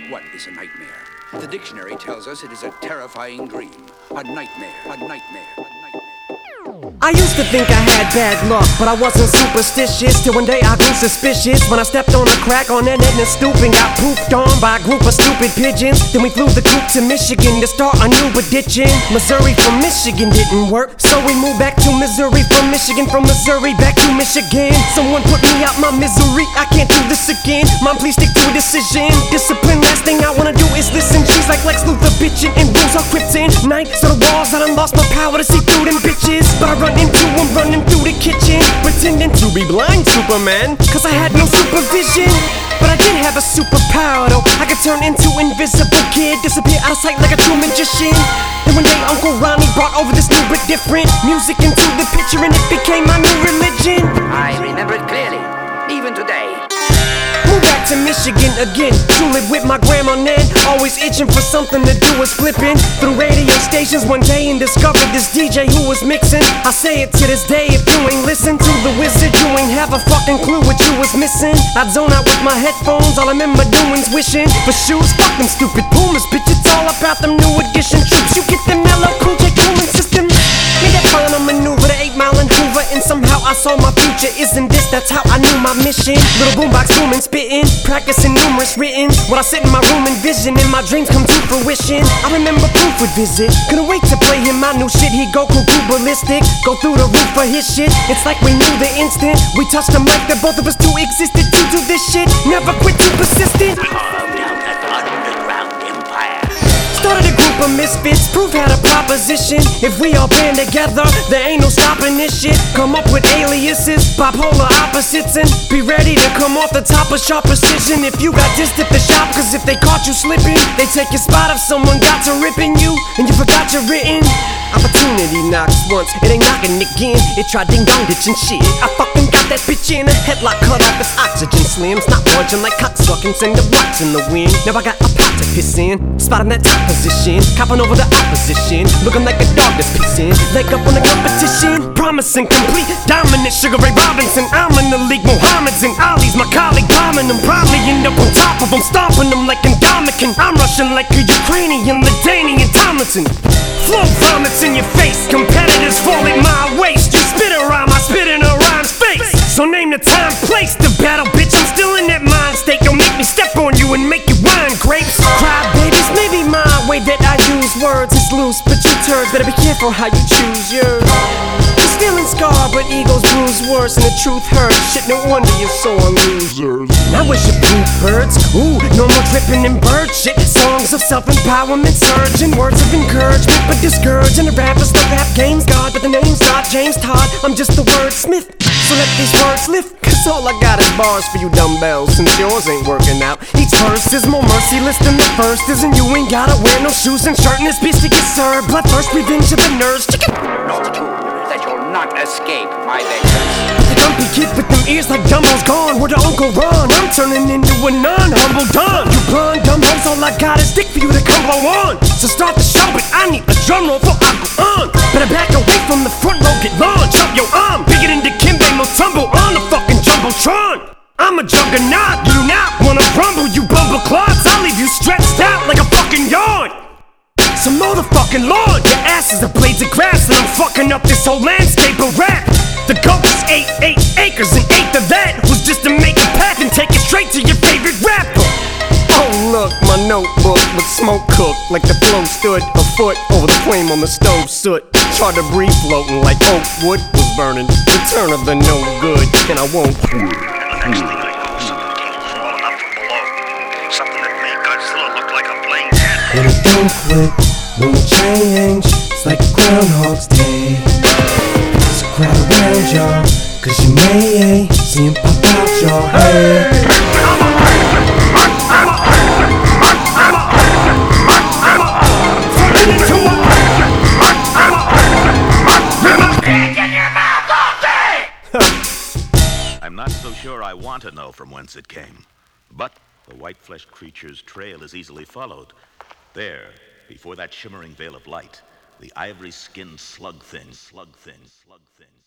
What is a nightmare? The dictionary tells us it is a terrifying dream. A nightmare, a nightmare, a nightmare. I used to think I had bad luck, but I wasn't superstitious. Till one day I grew suspicious when I stepped on a crack on that net and stooped and got pooped on by a group of stupid pigeons. Then we flew the coop to Michigan to start a new addiction. Missouri from Michigan didn't work, so we moved back to Missouri from Missouri back to Michigan. Someone put me out my misery, I can't do this again. Mom, please stick to a decision. Discipline, last thing I wanna do is listen. She's like Lex Luthor bitching and rules are kryptonite. So the walls, I done lost my power to see through them bitches. But I run into them running through the kitchen, pretending to be blind Superman, cause I had no supervision. But I did have a superpower though. I could turn into Invisible Kid, disappear out of sight like a true magician. Then one day Uncle Ronnie brought over this new but different music into the picture, and it became my new religion. I remember it clearly, even today. Moved back to Michigan again, to live with my grandma Nan. Always itching for something to do, was flipping through radio stations one day and discovered this DJ who was mixing. I say it to this day, if you ain't listen to the wizard, you ain't have a fucking clue what you was missing. I'd zone out with my headphones, all I remember doing's wishing for shoes. Fuck them stupid Pumas, bitch, it's all about them new edition troops. You get the mellow Cool J cooling system. Made that final maneuver to 8 Mile and Hoover, and somehow I saw my future. Isn't this, that's how I knew my mission. Little boombox booming, spitting, practicing numerous written. When I sit in my room envisioning my dreams come to fruition. I remember Proof would visit, couldn't wait to play him my new shit. He'd go cuckoo ballistic, go through the roof for his shit. It's like we knew the instant we touched the mic that both of us two existed to do this shit. Never quit, too persistent. Carved out an underground empire. Started a group of misfits, Proof had a proposition. If we all band together, there ain't no stopping this shit. Come up with aliases, bipolar opposites, and be ready to come off the top of sharp precision. If you got dissed at the shop, cause if they caught you slipping, they take your spot if someone got to ripping you, and you forgot your written. Opportunity knocks once, it ain't knocking again. It tried ding dong ditching shit. I fucking got that bitch in a headlock, cut off its oxygen slims. Not budging like cocksucking, send the rocks in the wind. Now I got a pot to piss in, spotting that top position, copping over the opposition, looking like a dog that's pissing. Leg up on the competition, promising complete dominance. Sugar Ray Robinson, I'm in the league. Mohammed's and Ali's my colleague, bombing them. Probably end up on top of them, stomping them like Indomitian. I'm rushing like a Ukrainian, Ladanian Tomlinson. Flow vomits in your face, competitors fall at my waist. You spit a rhyme, I spit in a rhyme's face. So name the time, place the battle, bitch. I'm still in that mind state. Don't make me step on you and make you wine grapes. Cry babies, maybe my way that I use words is loose, but you turds better be careful how you choose yours. You're stealing scar, but egos bruise worse, and the truth hurts. Shit, no wonder you're sore losers. Now where's your poop birds? Ooh, no more dripping in bird shit. Songs of self-empowerment surging, words of encouragement, but discouraging. The rappers, the rap game's God, but the name's not James Todd. I'm just the wordsmith, so let these words lift. Cause all I got is bars for you dumbbells, since yours ain't working out. Each verse is more merciless than the first is, and you ain't gotta wear no shoes and shirt in this beast to get served. Blood first, revenge of the nerves. Chicken. Know too that you'll not escape my vengeance. The dumpy kid with them ears like Dumbo's gone. Where the Uncle Ron? I'm turning into a non-humble don. You blonde dumb hoes, all I got is dick for you to come blow on. So start the show, but I need a drum roll before I go on. Better back away from the front row, get launched. Up your arm, bigger than the Kimbe, mo tumble on the fucking Jumbotron. I'm a juggernaut, you not wanna rumble, you bumble clots. I'll leave you stretched out like a fucking yard. So motherfucking Lord, your ass is the blades of grass, and I'm fucking up this whole landscape of rap. The goat was 8 acres, and 8th of that was just to make a path and take it straight to your favorite rapper. Oh look, my notebook with smoke cooked, like the flow stood a foot over the flame on the stove soot. Tried to breathe floating like oak wood was burning. Return of the no good, and I won't quit. And the next thing I know, something came crawling up from below. Something that made Godzilla look like a plain head. And it don't quit, won't change. It's like Groundhog's Day. So crowd around y'all, cause you may see him pop out your head. I'm not so sure I want to know from whence it came, but the white-fleshed creature's trail is easily followed. There, before that shimmering veil of light, the ivory-skinned slug thing.